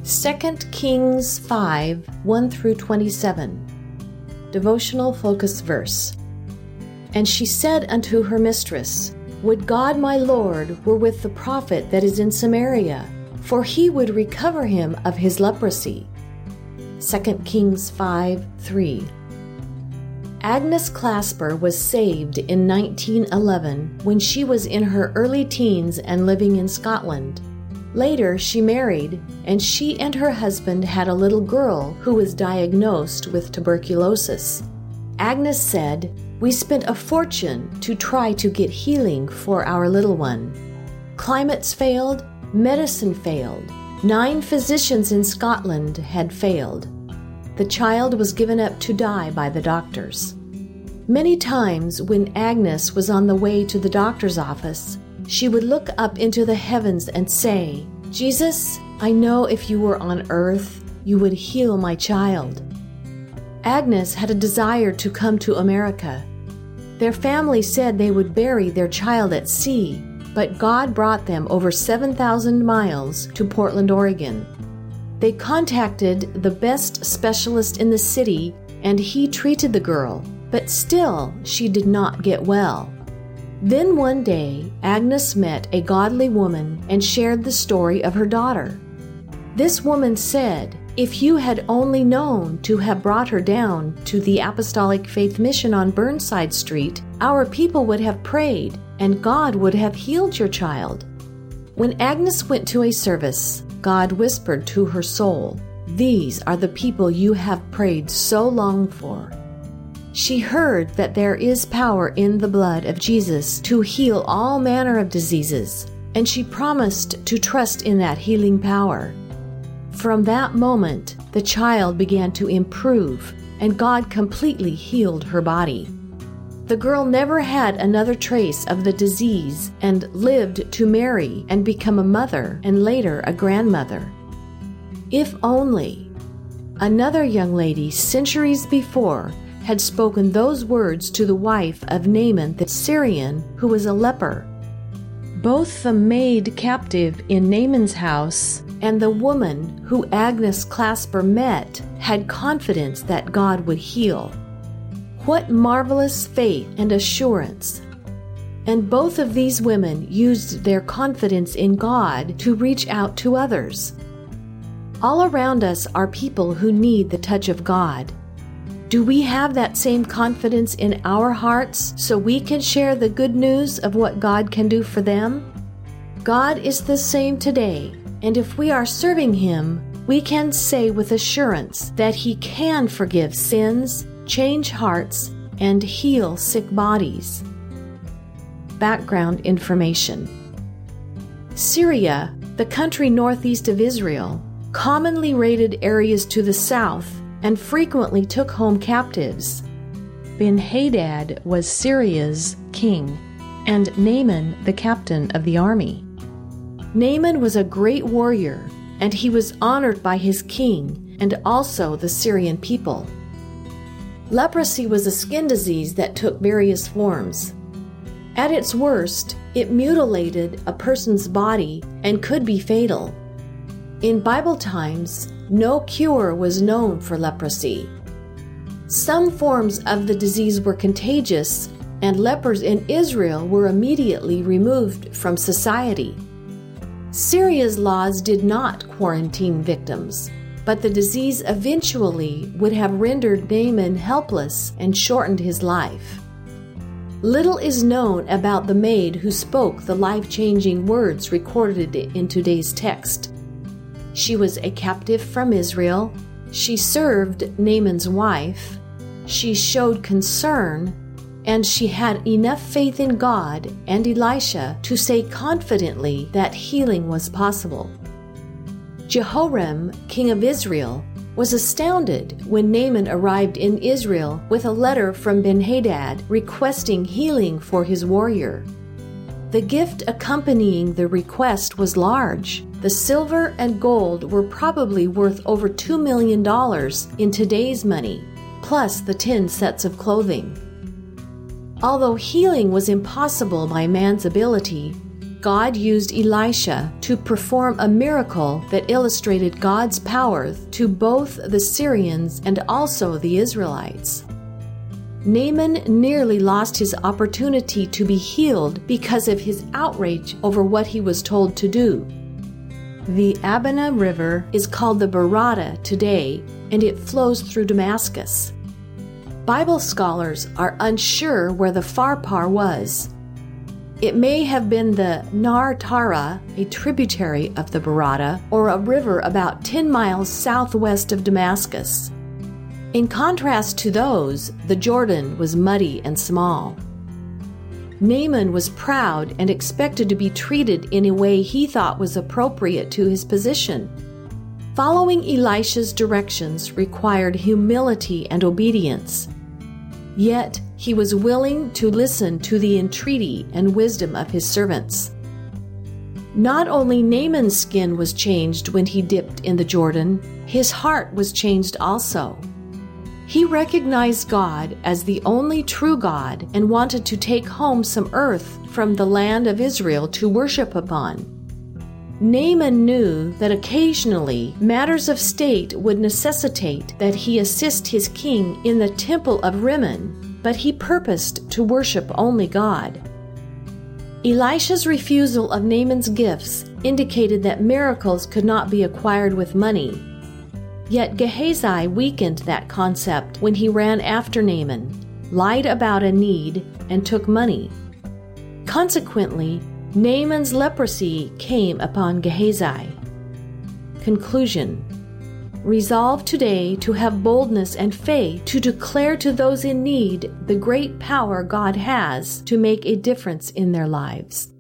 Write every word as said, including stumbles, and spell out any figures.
Second Kings five, one through twenty-seven. Devotional focus verse. And she said unto her mistress, Would God my Lord were with the prophet that is in Samaria, for he would recover him of his leprosy. Second Kings five, three. Agnes Clasper was saved in nineteen eleven when she was in her early teens and living in Scotland. Later, she married, and she and her husband had a little girl who was diagnosed with tuberculosis. Agnes said, We spent a fortune to try to get healing for our little one. Climates failed, medicine failed. Nine physicians in Scotland had failed. The child was given up to die by the doctors. Many times when Agnes was on the way to the doctor's office, she would look up into the heavens and say, Jesus, I know if you were on earth, you would heal my child. Agnes had a desire to come to America. Their family said they would bury their child at sea, but God brought them over seven thousand miles to Portland, Oregon. They contacted the best specialist in the city, and he treated the girl, but still she did not get well. Then one day, Agnes met a godly woman and shared the story of her daughter. This woman said, If you had only known to have brought her down to the Apostolic Faith Mission on Burnside Street, our people would have prayed, and God would have healed your child. When Agnes went to a service, God whispered to her soul, These are the people you have prayed so long for. She heard that there is power in the blood of Jesus to heal all manner of diseases, and she promised to trust in that healing power. From that moment, the child began to improve, and God completely healed her body. The girl never had another trace of the disease and lived to marry and become a mother and later a grandmother. If only another young lady centuries before had spoken those words to the wife of Naaman the Syrian, who was a leper. Both the maid captive in Naaman's house and the woman who Agnes Clasper met had confidence that God would heal. What marvelous faith and assurance! And both of these women used their confidence in God to reach out to others. All around us are people who need the touch of God. Do we have that same confidence in our hearts so we can share the good news of what God can do for them? God is the same today, and if we are serving Him, we can say with assurance that He can forgive sins, change hearts, and heal sick bodies. Background information. Syria, the country northeast of Israel, commonly raided areas to the south and frequently took home captives. Ben-Hadad was Syria's king, and Naaman the captain of the army. Naaman was a great warrior, and he was honored by his king and also the Syrian people. Leprosy was a skin disease that took various forms. At its worst, it mutilated a person's body and could be fatal. In Bible times, no cure was known for leprosy. Some forms of the disease were contagious, and lepers in Israel were immediately removed from society. Syria's laws did not quarantine victims, but the disease eventually would have rendered Naaman helpless and shortened his life. Little is known about the maid who spoke the life-changing words recorded in today's text. She was a captive from Israel. She served Naaman's wife. She showed concern, and she had enough faith in God and Elisha to say confidently that healing was possible. Jehoram, king of Israel, was astounded when Naaman arrived in Israel with a letter from Ben-Hadad requesting healing for his warrior. The gift accompanying the request was large. The silver and gold were probably worth over two million dollars in today's money, plus the ten sets of clothing. Although healing was impossible by man's ability, God used Elisha to perform a miracle that illustrated God's power to both the Syrians and also the Israelites. Naaman nearly lost his opportunity to be healed because of his outrage over what he was told to do. The Abana River is called the Barada today, and it flows through Damascus. Bible scholars are unsure where the Pharpar was. It may have been the Nar Tara, a tributary of the Barada, or a river about ten miles southwest of Damascus. In contrast to those, the Jordan was muddy and small. Naaman was proud and expected to be treated in a way he thought was appropriate to his position. Following Elisha's directions required humility and obedience. Yet he was willing to listen to the entreaty and wisdom of his servants. Not only Naaman's skin was changed when he dipped in the Jordan, his heart was changed also. He recognized God as the only true God and wanted to take home some earth from the land of Israel to worship upon. Naaman knew that occasionally matters of state would necessitate that he assist his king in the temple of Rimmon, but he purposed to worship only God. Elisha's refusal of Naaman's gifts indicated that miracles could not be acquired with money. Yet Gehazi weakened that concept when he ran after Naaman, lied about a need, and took money. Consequently, Naaman's leprosy came upon Gehazi. Conclusion: resolve today to have boldness and faith to declare to those in need the great power God has to make a difference in their lives.